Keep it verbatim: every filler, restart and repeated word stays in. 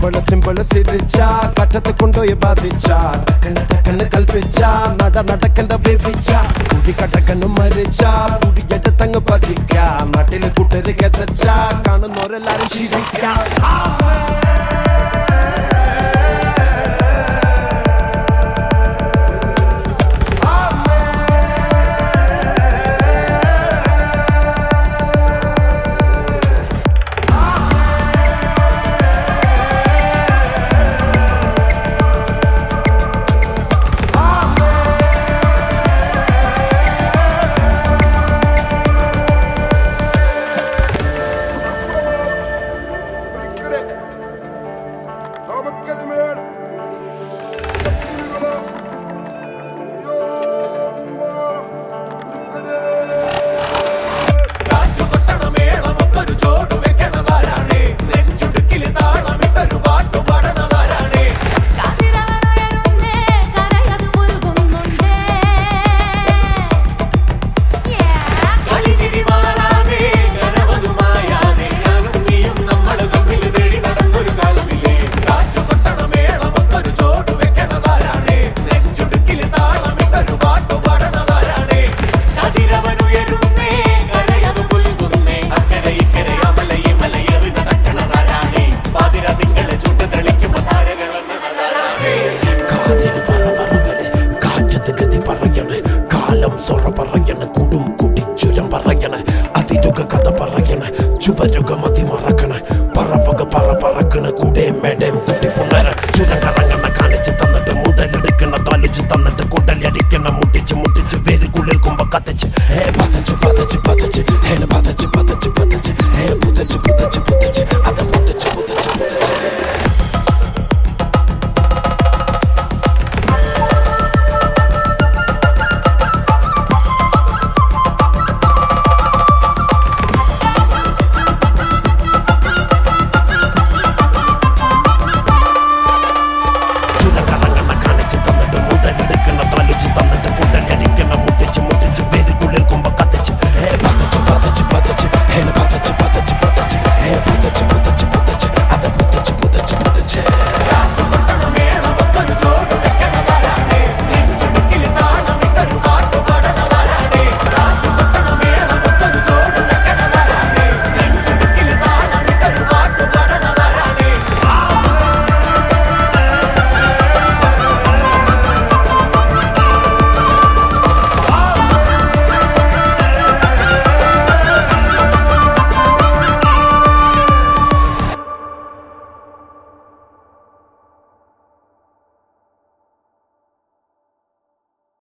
simple simple സിരിച്ച കറ്റത്ത് കൊണ്ടുപോയി ബാധിച്ച ടക്കന് ടക്കന് കൽപ്പിച്ച നട നടക്കണ്ട വേവിച്ച കുടി കട്ടക്കന് മരിച്ച കുടിയെടുത്തങ്ങ് പതിക്ക നാട്ടില് കൂട്ടര് കെതച്ച കാണുന്നവരെല്ലാരും ചിരിക്ക ചുവരുക മതി മറക്കണ പറവക പറ പറക്കണ കൂടെ മേടം കുട്ടിപ്പുണര ചുരകറങ്ങണ കാണിച്ച് തന്നിട്ട് മുതലെടുക്കണ തളിച്ച് തന്നിട്ട് കുടലടിക്കണ മുട്ടിച്ച് മുട്ടിച്ച് വേരുകുള്ളിൽ കുമ്പ കത്തിച്ച് ഹേ പതച്ച് പതച്ച് പതച്ച് ഹേ പതച്ച് പതച്ച് പതച്ച് ഹേ പുതച്ച് പുതച്ച് പുതച്ച് അത്